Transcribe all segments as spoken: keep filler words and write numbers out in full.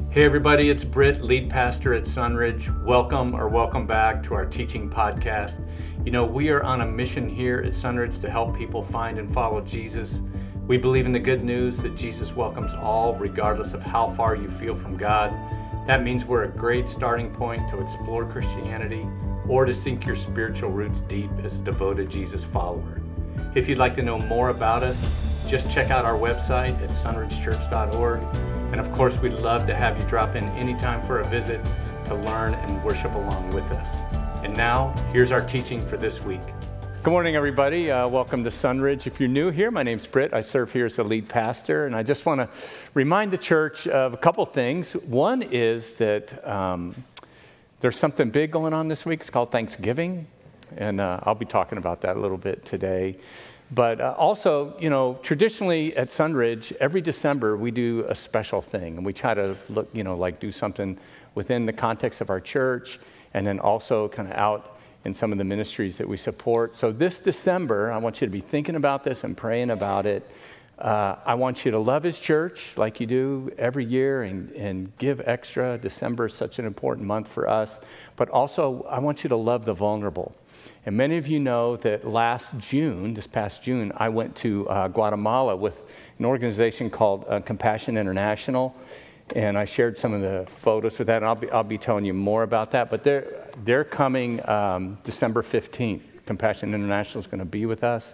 Hey everybody, it's Britt, lead pastor at Sunridge. Welcome or welcome back to our teaching podcast. You know, we are on a mission here at Sunridge to help people find and follow Jesus. We believe in the good news that Jesus welcomes all, regardless of how far you feel from God. That means we're a great starting point to explore Christianity or to sink your spiritual roots deep as a devoted Jesus follower. If you'd like to know more about us, just check out our website at sunridge church dot org. And of course, we'd love to have you drop in anytime for a visit to learn and worship along with us. And now, here's our teaching for this week. Good morning, everybody. Uh, welcome to Sunridge. If you're new here, my name's Britt. I serve here as the lead pastor, and I just want to remind the church of a couple things. One is that um, there's something big going on this week. It's called Thanksgiving, and uh, I'll be talking about that a little bit today. But uh, also, you know, traditionally at Sunridge, every December we do a special thing, and we try to look, you know, like do something within the context of our church, and then also kind of out in some of the ministries that we support. So this December, I want you to be thinking about this and praying about it. Uh, I want you to love His church like you do every year and, and give extra. December is such an important month for us. But also, I want you to love the vulnerable. And many of you know that last June, this past June, I went to uh, Guatemala with an organization called uh, Compassion International, and I shared some of the photos with that, and I'll be, I'll be telling you more about that. But they're, they're coming um, December fifteenth. Compassion International is going to be with us,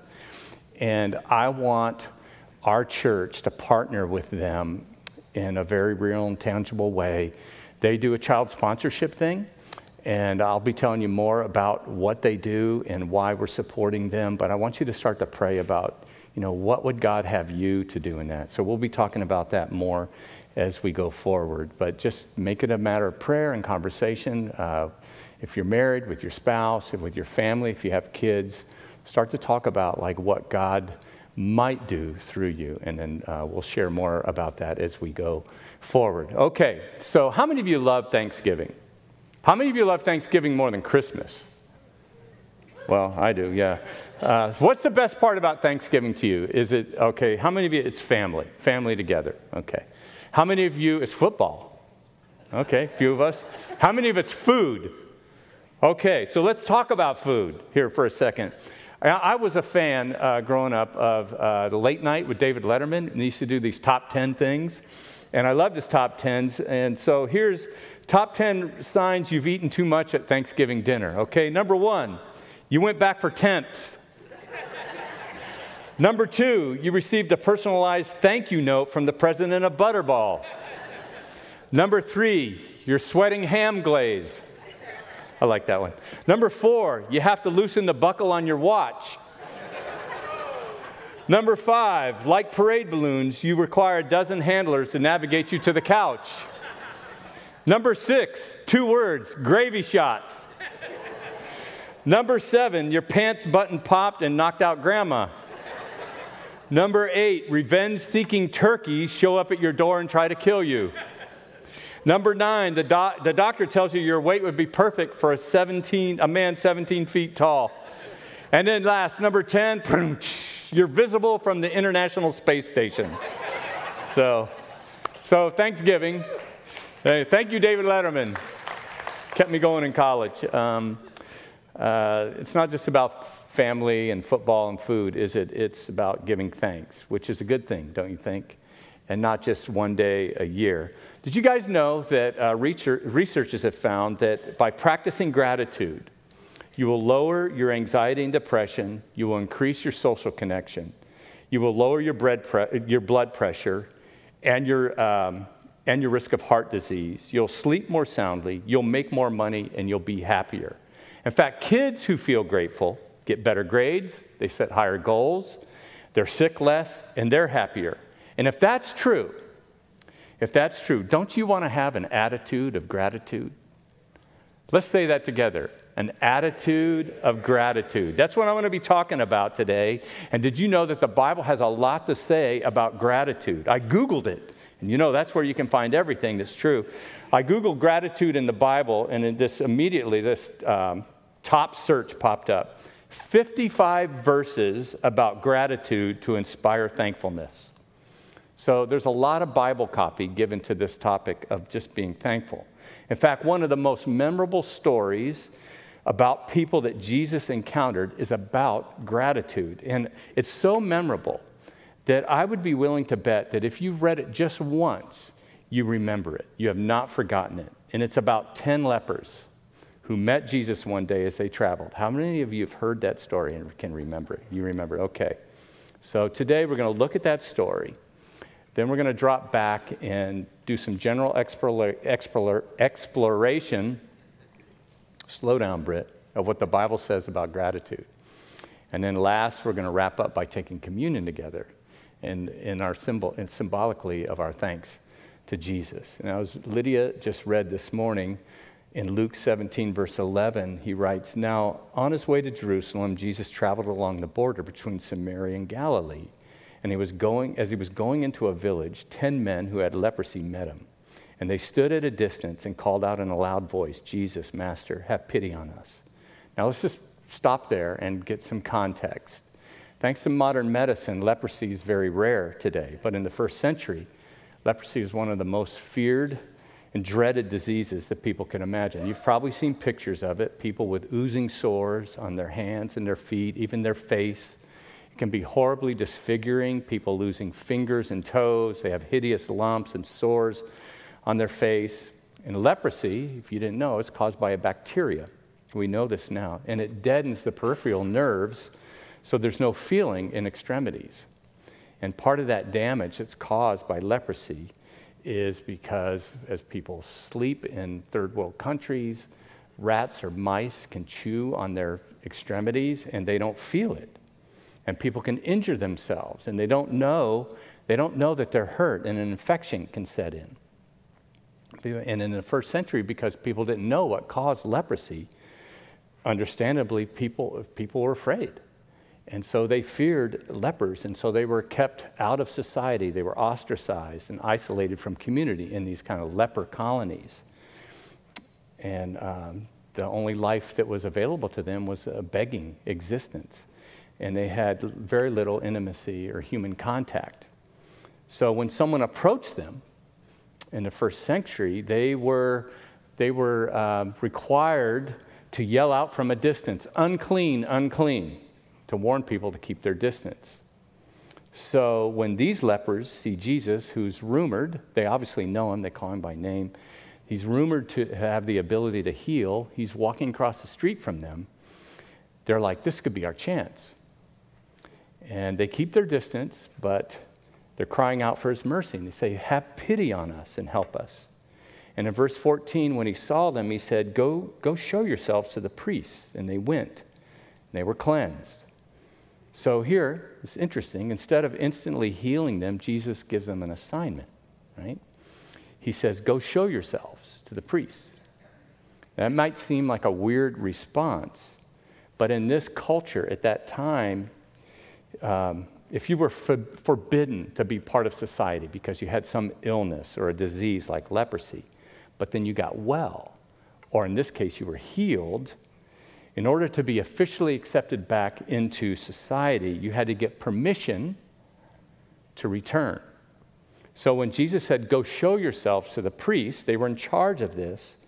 and I want our church to partner with them in a very real and tangible way. They do a child sponsorship thing, and I'll be telling you more about what they do and why we're supporting them. But I want you to start to pray about, you know, what would God have you to do in that? So we'll be talking about that more as we go forward. But just make it a matter of prayer and conversation. Uh, if you're married, with your spouse, with your family, if you have kids, start to talk about like what God might do through you. And then uh, we'll share more about that as we go forward. Okay, so how many of you love Thanksgiving? How many of you love Thanksgiving more than Christmas? Well, I do, yeah. Uh, what's the best part about Thanksgiving to you? Is it, okay, how many of you, it's family, family together, okay. How many of you, it's football? Okay, a few of us. How many of it's food? Okay, so let's talk about food here for a second. I, I was a fan uh, growing up of uh, the late night with David Letterman, and he used to do these top ten things, and I loved his top tens, and so here's top ten signs you've eaten too much at Thanksgiving dinner. Okay, number one, you went back for tenths. Number two, you received a personalized thank you note from the president of Butterball. Number three, you're sweating ham glaze. I like that one. Number four, you have to loosen the buckle on your watch. Number five, like parade balloons, you require a dozen handlers to navigate you to the couch. Number six, two words, gravy shots. Number seven, your pants button popped and knocked out grandma. Number eight, revenge-seeking turkeys show up at your door and try to kill you. Number nine, the, do- the doctor tells you your weight would be perfect for a seventeen, a man seventeen feet tall. And then last, number ten, you're visible from the International Space Station. So, so Thanksgiving. Hey, thank you, David Letterman. Kept me going in college. Um, uh, it's not just about family and football and food, is it? It's about giving thanks, which is a good thing, don't you think? And not just one day a year. Did you guys know that uh, research, researchers have found that by practicing gratitude, you will lower your anxiety and depression, you will increase your social connection, you will lower your, bread pre- your blood pressure, and your um, and your risk of heart disease. You'll sleep more soundly, you'll make more money, and you'll be happier. In fact, kids who feel grateful get better grades, they set higher goals, they're sick less, and they're happier. And if that's true, if that's true, don't you want to have an attitude of gratitude? Let's say that together. An attitude of gratitude. That's what I'm going to be talking about today. And did you know that the Bible has a lot to say about gratitude? I Googled it. And you know, that's where you can find everything that's true. I Googled gratitude in the Bible, and in this immediately, this um, top search popped up. fifty-five verses about gratitude to inspire thankfulness. So there's a lot of Bible copy given to this topic of just being thankful. In fact, one of the most memorable stories about people that Jesus encountered is about gratitude. And it's so memorable that I would be willing to bet that if you've read it just once, you remember it. You have not forgotten it. And it's about ten lepers who met Jesus one day as they traveled. How many of you have heard that story and can remember it? You remember it? Okay. So today we're going to look at that story. Then we're going to drop back and do some general explora- explora- exploration, slow down, Britt, of what the Bible says about gratitude. And then last, we're going to wrap up by taking communion together and in our symbol and symbolically of our thanks to Jesus. And as Lydia just read this morning in Luke seventeen, verse eleven, he writes, "Now, on his way to Jerusalem, Jesus traveled along the border between Samaria and Galilee. And he was going, as he was going into a village, ten men who had leprosy met him. And they stood at a distance and called out in a loud voice, 'Jesus, Master, have pity on us.'" Now let's just stop there and get some context. Thanks to modern medicine, leprosy is very rare today. But in the first century, leprosy was one of the most feared and dreaded diseases that people can imagine. You've probably seen pictures of it, people with oozing sores on their hands and their feet, even their face. It can be horribly disfiguring, people losing fingers and toes. They have hideous lumps and sores on their face. And leprosy, if you didn't know, it's caused by a bacteria. We know this now. And it deadens the peripheral nerves, so there's no feeling in extremities. And part of that damage that's caused by leprosy is because as people sleep in third world countries, rats or mice can chew on their extremities and they don't feel it. And people can injure themselves and they don't know, they don't know that they're hurt and an infection can set in. And in the first century, because people didn't know what caused leprosy, understandably, people, people were afraid. And so they feared lepers, and so they were kept out of society. They were ostracized and isolated from community in these kind of leper colonies. And um, the only life that was available to them was a begging existence. And they had very little intimacy or human contact. So when someone approached them in the first century, they were, they were uh, required to yell out from a distance, "Unclean, unclean," to warn people to keep their distance. So when these lepers see Jesus, who's rumored, they obviously know him, they call him by name, he's rumored to have the ability to heal, he's walking across the street from them, they're like, this could be our chance. And they keep their distance, but they're crying out for his mercy, and they say, "Have pity on us and help us." And in verse fourteen, when he saw them, he said, go, go show yourselves to the priests. And they went, and they were cleansed. So here, it's interesting. Instead of instantly healing them, Jesus gives them an assignment, right? He says, go show yourselves to the priests. That might seem like a weird response, but in this culture at that time, um, if you were for, forbidden to be part of society because you had some illness or a disease like leprosy, but then you got well, or in this case, you were healed, in order to be officially accepted back into society, you had to get permission to return. So when Jesus said, go show yourselves to the priests, they were in charge of this.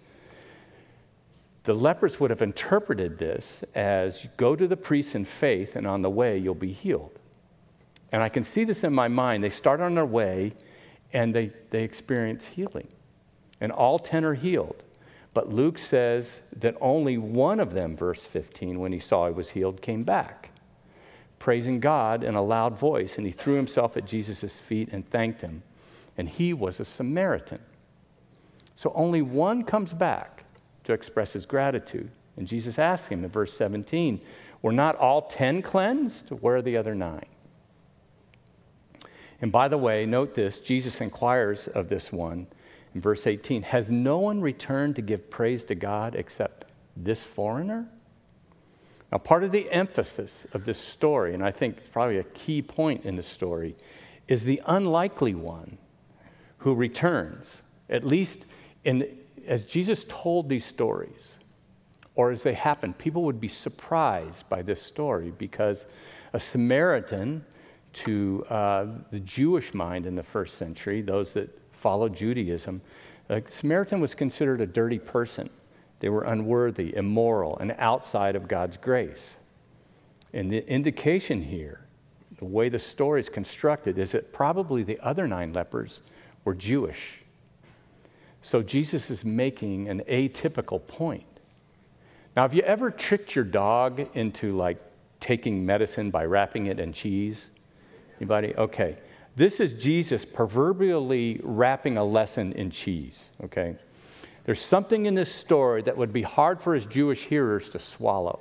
The lepers would have interpreted this as, go to the priests in faith, and on the way, you'll be healed. And I can see this in my mind. They start on their way, and they, they experience healing. And all ten are healed. But Luke says that only one of them, verse fifteen, when he saw he was healed, came back, praising God in a loud voice. And he threw himself at Jesus' feet and thanked him. And he was a Samaritan. So only one comes back to express his gratitude. And Jesus asked him in verse seventeen, were not all ten cleansed? Where are the other nine? And by the way, note this, Jesus inquires of this one in verse eighteen, has no one returned to give praise to God except this foreigner? Now, part of the emphasis of this story, and I think probably a key point in the story, is the unlikely one who returns. At least in, as Jesus told these stories, or as they happened, people would be surprised by this story because a Samaritan to uh, the Jewish mind in the first century, those that followed Judaism, a Samaritan was considered a dirty person. They were unworthy, immoral, and outside of God's grace. And the indication here, the way the story is constructed, is that probably the other nine lepers were Jewish. So Jesus is making an atypical point. Now, have you ever tricked your dog into like taking medicine by wrapping it in cheese? Anybody? Okay. This is Jesus proverbially wrapping a lesson in cheese, okay? There's something in this story that would be hard for his Jewish hearers to swallow.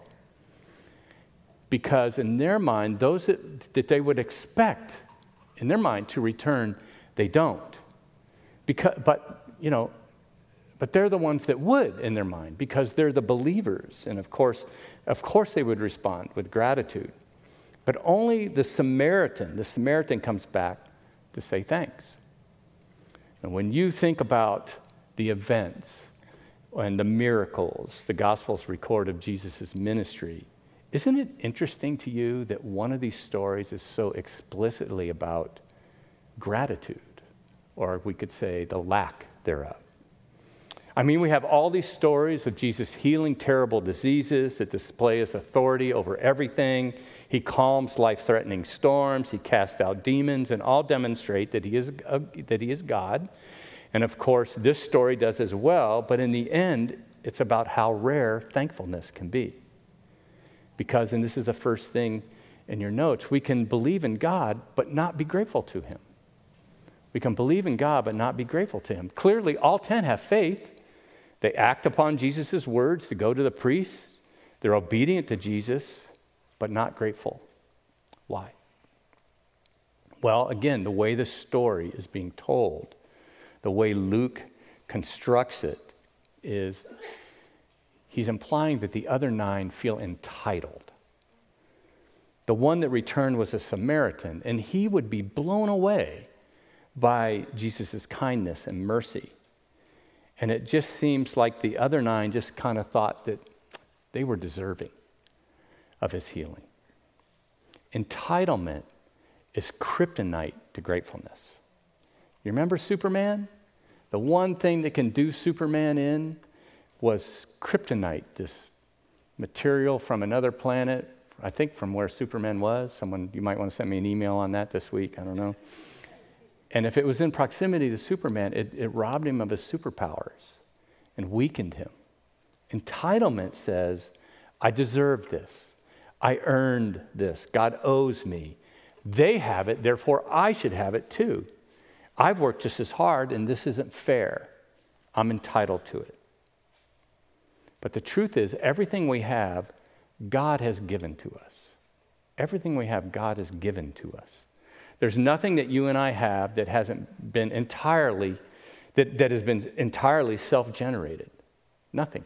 Because in their mind, those that, that they would expect in their mind to return, they don't. Because, but, you know, but they're the ones that would in their mind because they're the believers. And of course, of course they would respond with gratitude. But only the Samaritan, the Samaritan comes back to say thanks. And when you think about the events and the miracles the Gospels record of Jesus' ministry, isn't it interesting to you that one of these stories is so explicitly about gratitude, or we could say the lack thereof? I mean, we have all these stories of Jesus healing terrible diseases that display his authority over everything. He calms life-threatening storms. He casts out demons, and all demonstrate that he is uh, that he is God. And of course, this story does as well. But in the end, it's about how rare thankfulness can be. Because, and this is the first thing in your notes, we can believe in God but not be grateful to him. We can believe in God but not be grateful to him. Clearly, all ten have faith. They act upon Jesus' words to go to the priests. They're obedient to Jesus, but not grateful. Why? Well, again, the way the story is being told, the way Luke constructs it, is he's implying that the other nine feel entitled. The one that returned was a Samaritan, and he would be blown away by Jesus' kindness and mercy. And it just seems like the other nine just kind of thought that they were deserving of his healing. Entitlement is kryptonite to gratefulness. You remember Superman? The one thing that can do Superman in was kryptonite, this material from another planet, I think from where Superman was. Someone, you might want to send me an email on that this week, I don't know. And if it was in proximity to Superman, it, it robbed him of his superpowers and weakened him. Entitlement says, I deserve this. I earned this. God owes me. They have it, therefore I should have it too. I've worked just as hard, and this isn't fair. I'm entitled to it. But the truth is, everything we have, God has given to us. Everything we have, God has given to us. There's nothing that you and I have that hasn't been entirely, that, that has been entirely self-generated. Nothing.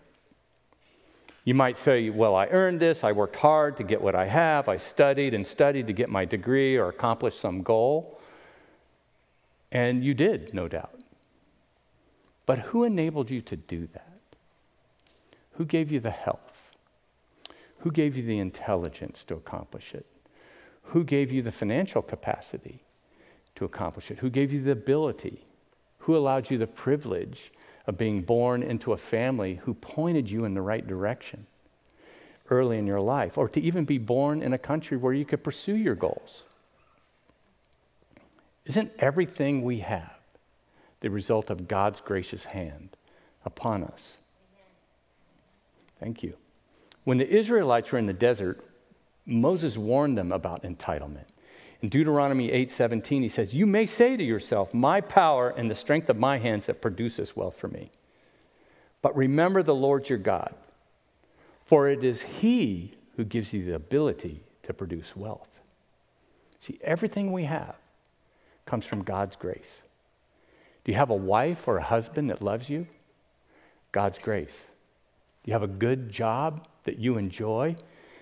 You might say, well, I earned this, I worked hard to get what I have, I studied and studied to get my degree or accomplish some goal. And you did, no doubt. But who enabled you to do that? Who gave you the health? Who gave you the intelligence to accomplish it? Who gave you the financial capacity to accomplish it? Who gave you the ability? Who allowed you the privilege of being born into a family who pointed you in the right direction early in your life, or to even be born in a country where you could pursue your goals? Isn't everything we have the result of God's gracious hand upon us? Thank you. When the Israelites were in the desert, Moses warned them about entitlement. In Deuteronomy eight seventeen, he says, you may say to yourself, my power and the strength of my hands that produce this wealth for me. But remember the Lord your God, for it is he who gives you the ability to produce wealth. See, everything we have comes from God's grace. Do you have a wife or a husband that loves you? God's grace. Do you have a good job that you enjoy?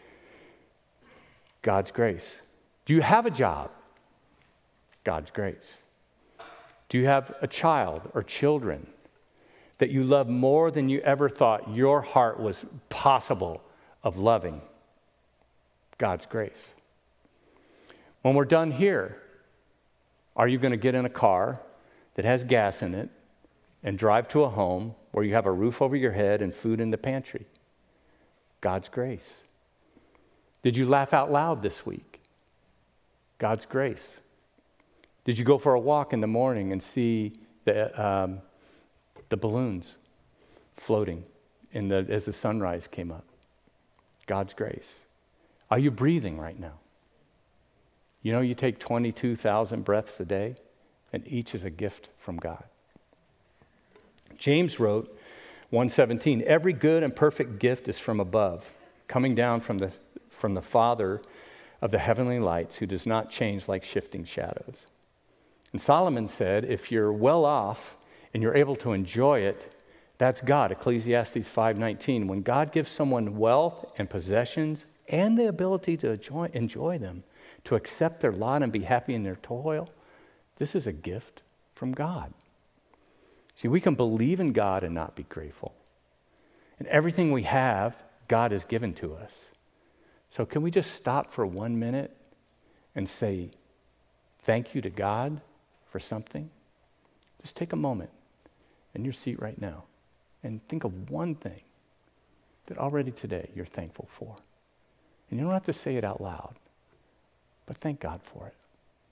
God's grace. Do you have a job? God's grace. Do you have a child or children that you love more than you ever thought your heart was possible of loving? God's grace. When we're done here, are you going to get in a car that has gas in it and drive to a home where you have a roof over your head and food in the pantry? God's grace. Did you laugh out loud this week? God's grace. Did you go for a walk in the morning and see the um, the balloons floating in the, as the sunrise came up? God's grace. Are you breathing right now? You know, you take twenty-two thousand breaths a day, and each is a gift from God. James wrote, one seventeen, every good and perfect gift is from above, coming down from the from the Father of the heavenly lights, who does not change like shifting shadows. And Solomon said, if you're well off and you're able to enjoy it, that's God. Ecclesiastes five nineteen. When God gives someone wealth and possessions and the ability to enjoy, enjoy them, to accept their lot and be happy in their toil, this is a gift from God. See, we can believe in God and not be grateful. And everything we have, God has given to us. So can we just stop for one minute and say thank you to God for something? Just take a moment in your seat right now and think of one thing that already today you're thankful for. And you don't have to say it out loud, but thank God for it.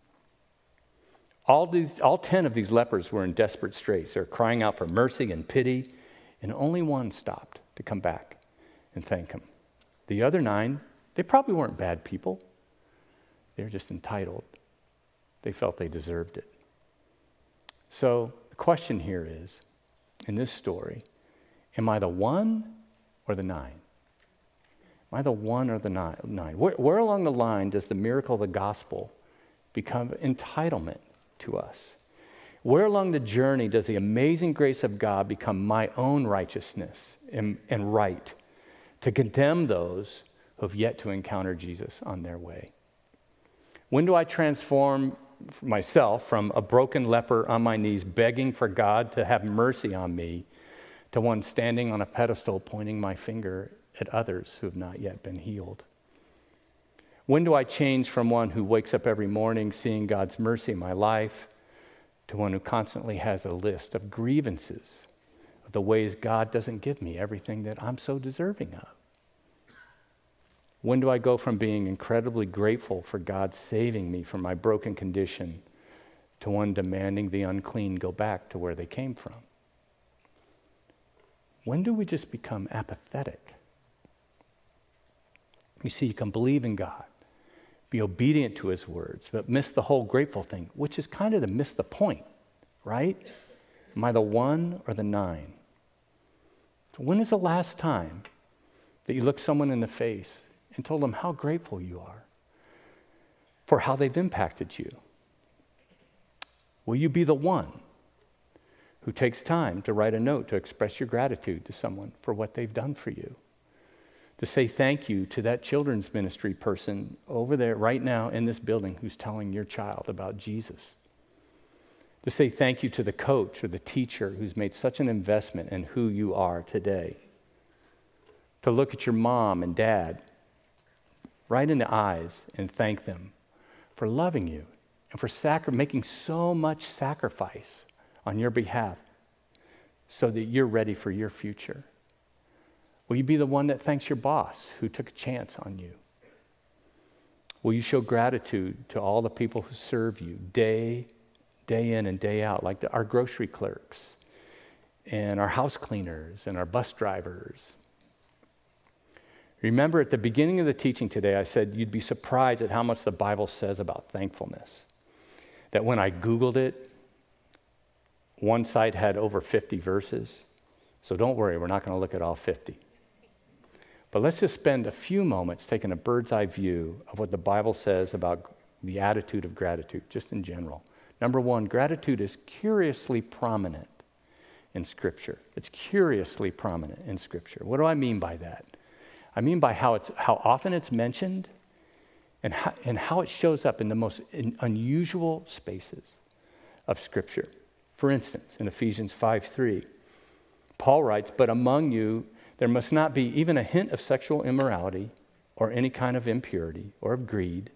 All these, all ten of these lepers were in desperate straits. They were crying out for mercy and pity, and only one stopped to come back and thank him. The other nine, they probably weren't bad people. They were just entitled. They felt they deserved it. So the question here is, in this story, am I the one or the nine? Am I the one or the nine? Where, where along the line does the miracle of the gospel become entitlement to us? Where along the journey does the amazing grace of God become my own righteousness and, and right to condemn those who have yet to encounter Jesus on their way? When do I transform myself from a broken leper on my knees begging for God to have mercy on me to one standing on a pedestal pointing my finger at others who have not yet been healed? When do I change from one who wakes up every morning seeing God's mercy in my life to one who constantly has a list of grievances of the ways God doesn't give me everything that I'm so deserving of? When do I go from being incredibly grateful for God saving me from my broken condition to one demanding the unclean go back to where they came from? When do we just become apathetic? You see, you can believe in God, be obedient to his words, but miss the whole grateful thing, which is kind of to miss the point, right? Am I the one or the nine? So when is the last time that you looked someone in the face and told them how grateful you are for how they've impacted you? Will you be the one who takes time to write a note to express your gratitude to someone for what they've done for you? To say thank you to that children's ministry person over there right now in this building who's telling your child about Jesus? To say thank you to the coach or the teacher who's made such an investment in who you are today? To look at your mom and dad right in the eyes and thank them for loving you and for sacri- making so much sacrifice on your behalf so that you're ready for your future? Will you be the one that thanks your boss who took a chance on you? Will you show gratitude to all the people who serve you day, day in and day out, like the, our grocery clerks and our house cleaners and our bus drivers? Remember, at the beginning of the teaching today, I said you'd be surprised at how much the Bible says about thankfulness. That when I Googled it, one site had over fifty verses. So don't worry, we're not going to look at all fifty. But let's just spend a few moments taking a bird's eye view of what the Bible says about the attitude of gratitude, just in general. Number one, gratitude is curiously prominent in Scripture. It's curiously prominent in Scripture. What do I mean by that? I mean by how it's how often it's mentioned and how, and how it shows up in the most in unusual spaces of Scripture. For instance, in Ephesians five three, Paul writes, "But among you there must not be even a hint of sexual immorality or any kind of impurity or of greed,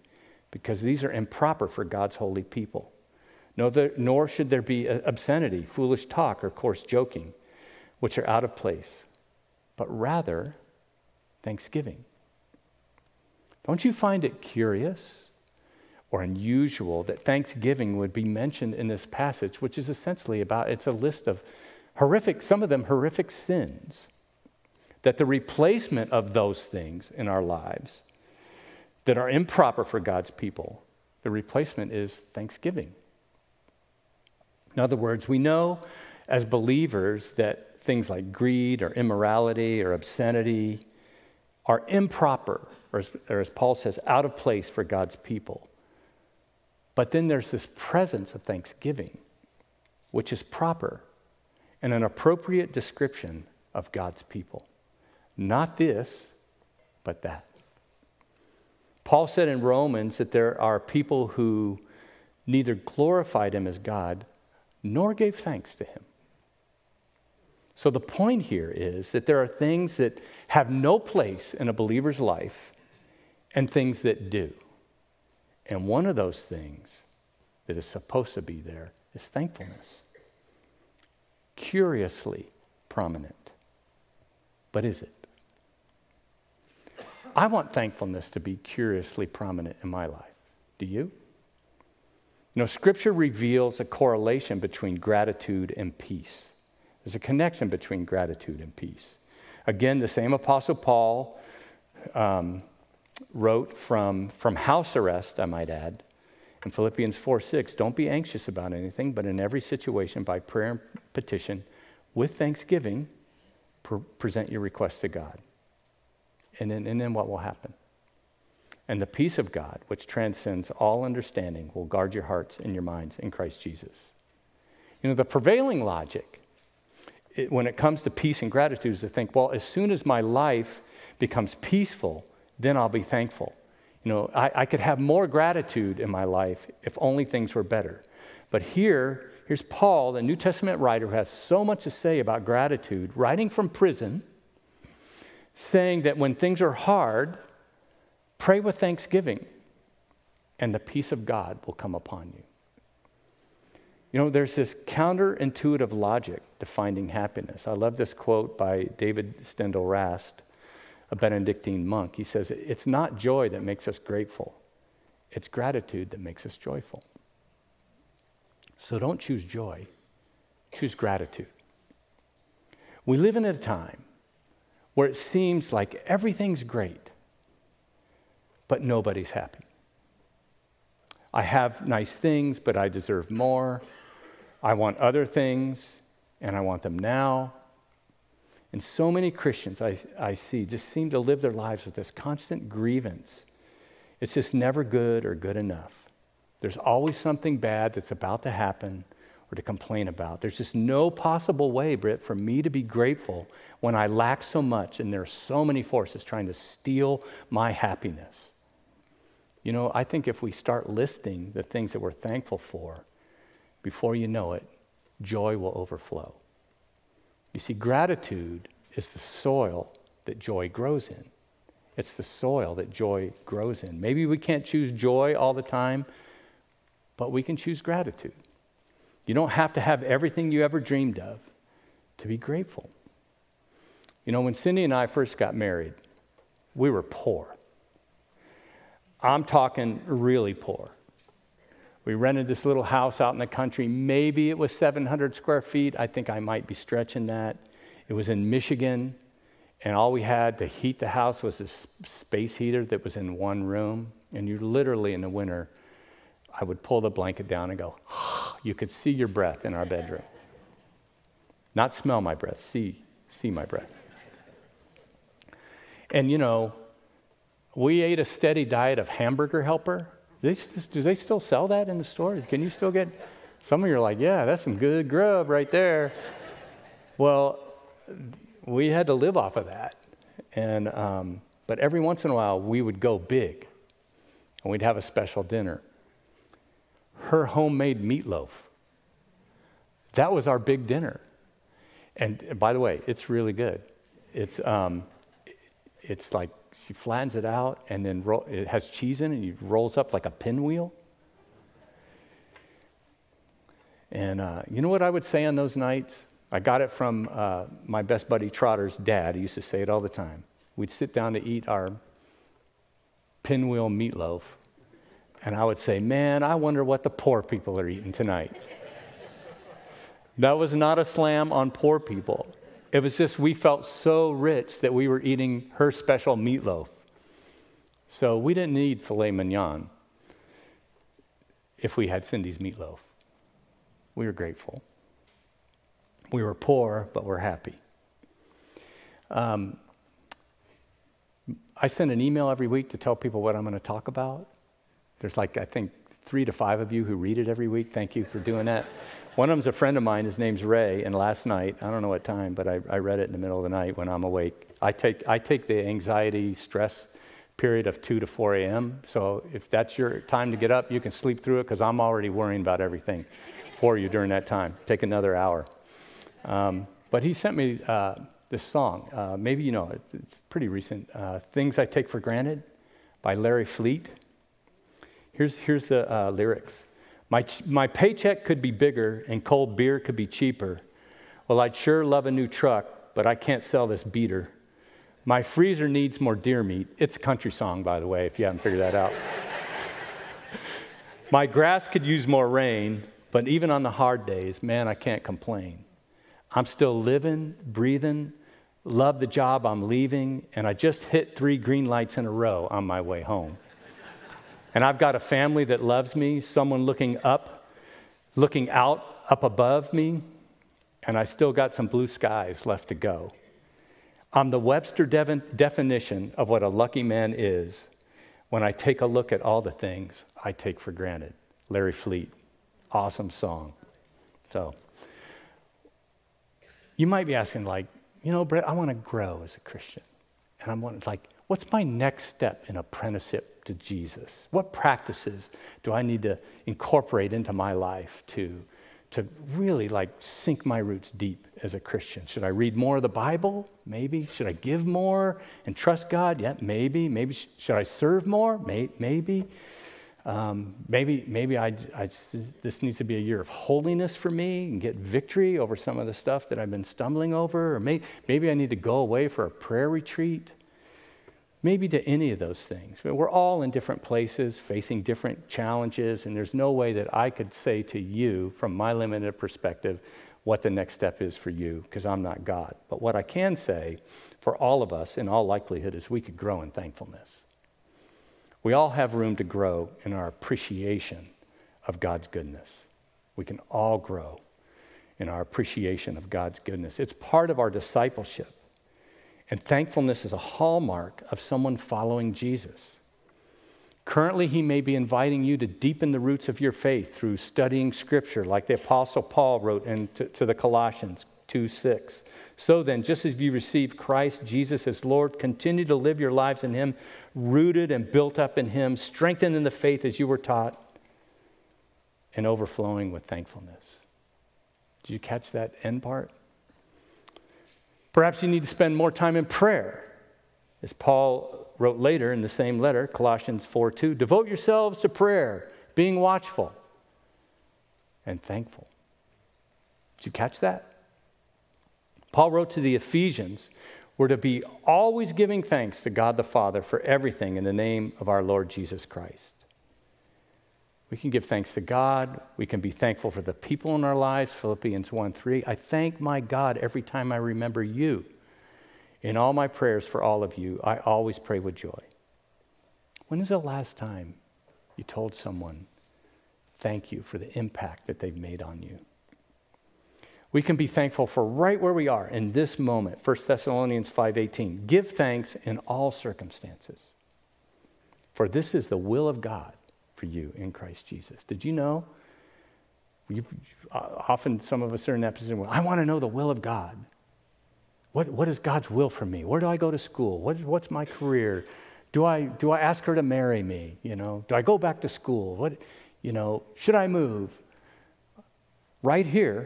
because these are improper for God's holy people. No, there, nor should there be obscenity, foolish talk, or coarse joking, which are out of place, but rather thanksgiving. Don't you find it curious or unusual that thanksgiving would be mentioned in this passage, which is essentially about, it's a list of horrific, some of them horrific sins, that the replacement of those things in our lives that are improper for God's people, the replacement is thanksgiving. In other words, we know as believers that things like greed or immorality or obscenity are improper, or as, or as Paul says, out of place for God's people. But then there's this presence of thanksgiving, which is proper and an appropriate description of God's people. Not this, but that. Paul said in Romans that there are people who neither glorified him as God nor gave thanks to him. So the point here is that there are things that have no place in a believer's life and things that do. And one of those things that is supposed to be there is thankfulness. Curiously prominent. But is it? I want thankfulness to be curiously prominent in my life. Do you? You know, Scripture reveals a correlation between gratitude and peace. There's a connection between gratitude and peace. Again, the same Apostle Paul um, wrote from, from house arrest, I might add, in Philippians four six, don't be anxious about anything, but in every situation, by prayer and petition, with thanksgiving, pre- present your requests to God. And then, and then what will happen? And the peace of God, which transcends all understanding, will guard your hearts and your minds in Christ Jesus. You know, the prevailing logic, it, when it comes to peace and gratitude, is to think, well, as soon as my life becomes peaceful, then I'll be thankful. You know, I, I could have more gratitude in my life if only things were better. But here, here's Paul, the New Testament writer, who has so much to say about gratitude, writing from prison, saying that when things are hard, pray with thanksgiving, and the peace of God will come upon you. You know, there's this counterintuitive logic to finding happiness. I love this quote by David Steindl-Rast, a Benedictine monk. He says, it's not joy that makes us grateful. It's gratitude that makes us joyful. So don't choose joy. Choose gratitude. We live in a time where it seems like everything's great, but nobody's happy. I have nice things, but I deserve more. I want other things, and I want them now. And so many Christians I, I see just seem to live their lives with this constant grievance. It's just never good or good enough. There's always something bad that's about to happen or to complain about. There's just no possible way, Britt, for me to be grateful when I lack so much and there are so many forces trying to steal my happiness. You know, I think if we start listing the things that we're thankful for, before you know it, joy will overflow. You see, gratitude is the soil that joy grows in. It's the soil that joy grows in. Maybe we can't choose joy all the time, but we can choose gratitude. You don't have to have everything you ever dreamed of to be grateful. You know, when Cindy and I first got married, we were poor. I'm talking really poor. We rented this little house out in the country. Maybe it was seven hundred square feet. I think I might be stretching that. It was in Michigan, and all we had to heat the house was this space heater that was in one room. And you literally, in the winter, I would pull the blanket down and go, you could see your breath in our bedroom. Not smell my breath, see, see my breath. And you know, we ate a steady diet of Hamburger Helper. They, do they still sell that in the stores? Can you still get, some of you are like, yeah, that's some good grub right there. Well, we had to live off of that. And um, but every once in a while, we would go big, and we'd have a special dinner. Her homemade meatloaf. That was our big dinner. And by the way, it's really good. It's um, it's like she flattens it out, and then ro- it has cheese in it, and it rolls up like a pinwheel. And uh, you know what I would say on those nights? I got it from uh, my best buddy Trotter's dad. He used to say it all the time. We'd sit down to eat our pinwheel meatloaf, and I would say, man, I wonder what the poor people are eating tonight. That was not a slam on poor people. It was just we felt so rich that we were eating her special meatloaf. So we didn't need filet mignon if we had Cindy's meatloaf. We were grateful. We were poor, but we're happy. Um, I send an email every week to tell people what I'm going to talk about. There's like, I think, three to five of you who read it every week. Thank you for doing that. One of them's a friend of mine. His name's Ray. And last night, I don't know what time, but I, I read it in the middle of the night when I'm awake. I take I take the anxiety, stress period of two to four a.m. So if that's your time to get up, you can sleep through it because I'm already worrying about everything for you during that time. Take another hour. Um, but he sent me uh, this song. Uh, maybe you know it. It's, it's pretty recent. Uh, Things I Take for Granted by Larry Fleet. Here's here's the uh, lyrics. My my paycheck could be bigger and cold beer could be cheaper. Well, I'd sure love a new truck, but I can't sell this beater. My freezer needs more deer meat. It's a country song, by the way, if you haven't figured that out. My grass could use more rain, but even on the hard days, man, I can't complain. I'm still living, breathing, love the job I'm leaving, and I just hit three green lights in a row on my way home. And I've got a family that loves me, someone looking up, looking out up above me, and I still got some blue skies left to go. I'm the Webster de- definition of what a lucky man is when I take a look at all the things I take for granted. Larry Fleet, awesome song. So, you might be asking, like, you know, Brett, I want to grow as a Christian. And I'm wondering, like, what's my next step in apprenticeship to Jesus? What practices do I need to incorporate into my life to, to really, like, sink my roots deep as a Christian? Should I read more of the Bible? Maybe. Should I give more and trust God? Yeah, maybe. Maybe. Should I serve more? May, maybe. Um, maybe maybe I, I, this needs to be a year of holiness for me and get victory over some of the stuff that I've been stumbling over. Or may, maybe I need to go away for a prayer retreat. Maybe to any of those things. But we're all in different places, facing different challenges, and there's no way that I could say to you, from my limited perspective, what the next step is for you, because I'm not God. But what I can say for all of us, in all likelihood, is we could grow in thankfulness. We all have room to grow in our appreciation of God's goodness. We can all grow in our appreciation of God's goodness. It's part of our discipleship. And thankfulness is a hallmark of someone following Jesus. Currently, he may be inviting you to deepen the roots of your faith through studying Scripture, like the Apostle Paul wrote in to, to the Colossians two six. So then, just as you received Christ Jesus as Lord, continue to live your lives in him, rooted and built up in him, strengthened in the faith as you were taught, and overflowing with thankfulness. Did you catch that end part? Perhaps you need to spend more time in prayer. As Paul wrote later in the same letter, Colossians four two, devote yourselves to prayer, being watchful and thankful. Did you catch that? Paul wrote to the Ephesians, we're to be always giving thanks to God the Father for everything in the name of our Lord Jesus Christ. We can give thanks to God. We can be thankful for the people in our lives, Philippians one three. I thank my God every time I remember you. In all my prayers for all of you, I always pray with joy. When is the last time you told someone, thank you for the impact that they've made on you? We can be thankful for right where we are in this moment. First Thessalonians five eighteen. Give thanks in all circumstances, for this is the will of God for you in Christ Jesus. Did you know? You, uh, often some of us are in that position where I want to know the will of God. What, what is God's will for me? Where do I go to school? What, what's my career? Do I do I ask her to marry me? You know, do I go back to school? What, you know, should I move? Right here,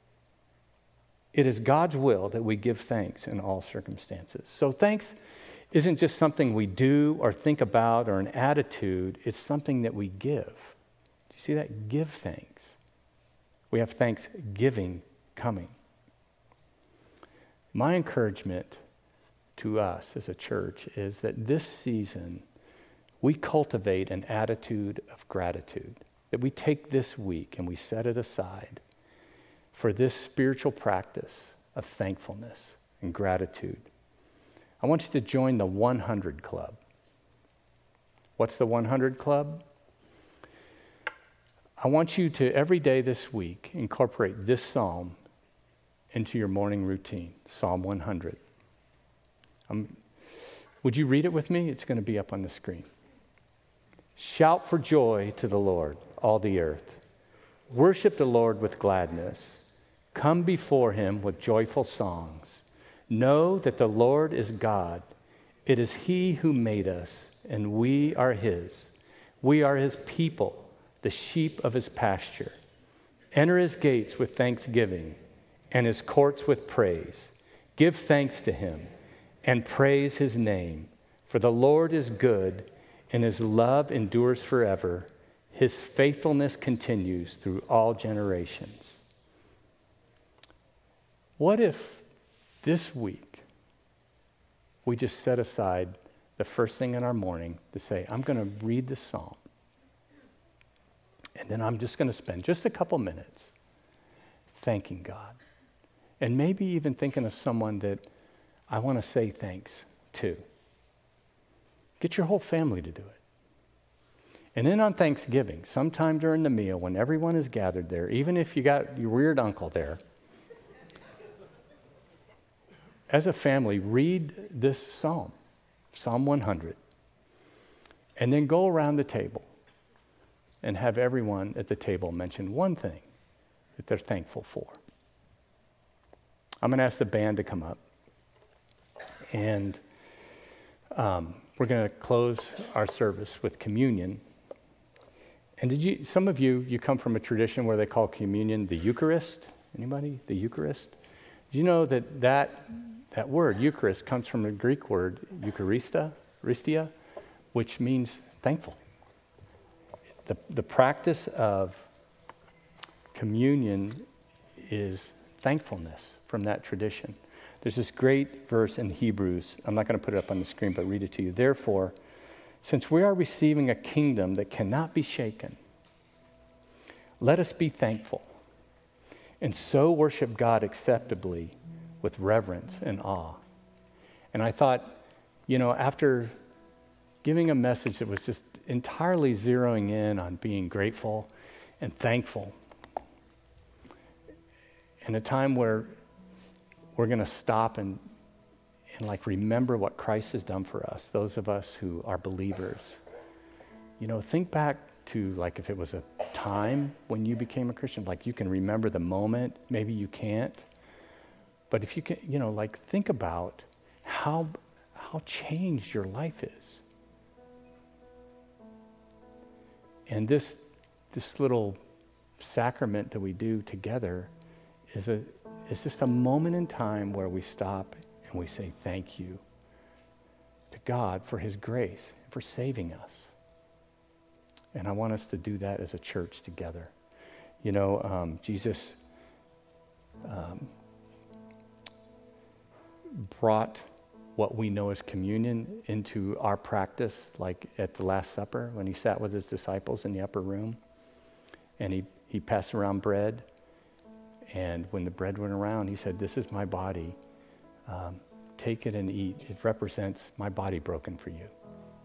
it is God's will that we give thanks in all circumstances. So thanks isn't just something we do or think about or an attitude, it's something that we give. Do you see that? Give thanks. We have thanksgiving coming. My encouragement to us as a church is that this season we cultivate an attitude of gratitude, that we take this week and we set it aside for this spiritual practice of thankfulness and gratitude. I want you to join the one hundred Club. What's the one hundred Club? I want you to, every day this week, incorporate this psalm into your morning routine, Psalm one hundred. Um, would you read it with me? It's going to be up on the screen. Shout for joy to the Lord, all the earth. Worship the Lord with gladness. Come before him with joyful songs. Know that the Lord is God. It is he who made us, and we are his. We are his people, the sheep of his pasture. Enter his gates with thanksgiving and his courts with praise. Give thanks to him and praise his name. For the Lord is good, and his love endures forever. His faithfulness continues through all generations. What if this week we just set aside the first thing in our morning to say, I'm going to read the psalm, and then I'm just going to spend just a couple minutes thanking God, and maybe even thinking of someone that I want to say thanks to. Get your whole family to do it. And then on Thanksgiving, sometime during the meal, when everyone is gathered there, even if you got your weird uncle there, as a family, read this psalm, Psalm one hundred, and then go around the table and have everyone at the table mention one thing that they're thankful for. I'm going to ask the band to come up, and um, we're going to close our service with communion. And did you? Some of you, you come from a tradition where they call communion the Eucharist. Anybody? The Eucharist? Do you know that that, that word, Eucharist, comes from the Greek word Eucharista, Eucharistia, which means thankful. The, the practice of communion is thankfulness from that tradition. There's this great verse in Hebrews. I'm not going to put it up on the screen, but read it to you. Therefore, since we are receiving a kingdom that cannot be shaken, let us be thankful and so worship God acceptably with reverence and awe. And I thought, you know, after giving a message that was just entirely zeroing in on being grateful and thankful, in a time where we're going to stop and and like remember what Christ has done for us, those of us who are believers. You know, think back to like if it was a time when you became a Christian, like you can remember the moment, maybe you can't. But if you can, you know, like think about how how changed your life is. And this this little sacrament that we do together is a is just a moment in time where we stop and we say thank you to God for his grace, for saving us. And I want us to do that as a church together. You know, um, Jesus um, brought what we know as communion into our practice, like at the Last Supper when he sat with his disciples in the upper room, and he, he passed around bread. And when the bread went around, he said, "This is my body. Um, take it and eat. It represents my body broken for you."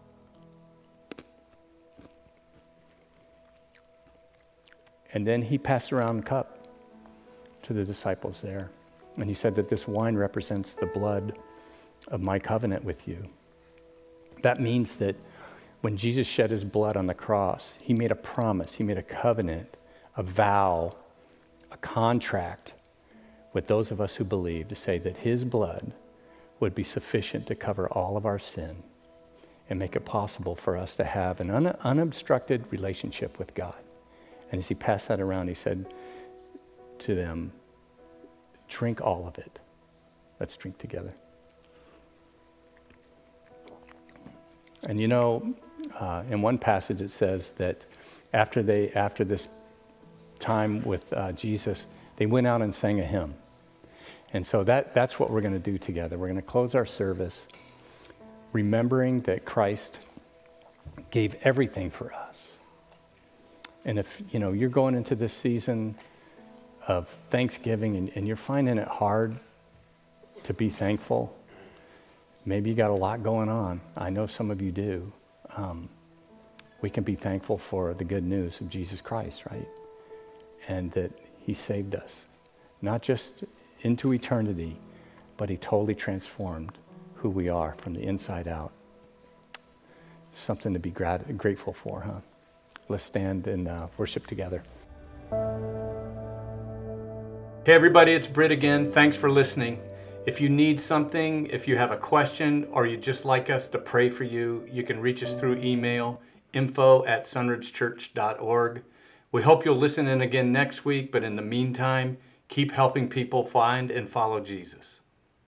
And then he passed around the cup to the disciples there. And he said that this wine represents the blood of my covenant with you. That means that when Jesus shed his blood on the cross, he made a promise, he made a covenant, a vow, a contract with those of us who believe to say that his blood would be sufficient to cover all of our sin and make it possible for us to have an un- unobstructed relationship with God. And as he passed that around, he said to them, "Drink all of it. Let's drink together." And you know, uh, in one passage it says that after they after this time with uh, Jesus, they went out and sang a hymn. And so that that's what we're going to do together. We're going to close our service remembering that Christ gave everything for us. And if, you know, you're going into this season of Thanksgiving and, and you're finding it hard to be thankful, maybe you got a lot going on. I know some of you do. Um, we can be thankful for the good news of Jesus Christ, right? And that he saved us, not just into eternity, but he totally transformed who we are from the inside out. Something to be grat- grateful for, huh? Let's stand and uh, worship together. Hey everybody, it's Britt again. Thanks for listening. If you need something, if you have a question, or you'd just like us to pray for you, you can reach us through email, info at sunridge church dot org. We hope you'll listen in again next week, but in the meantime, keep helping people find and follow Jesus.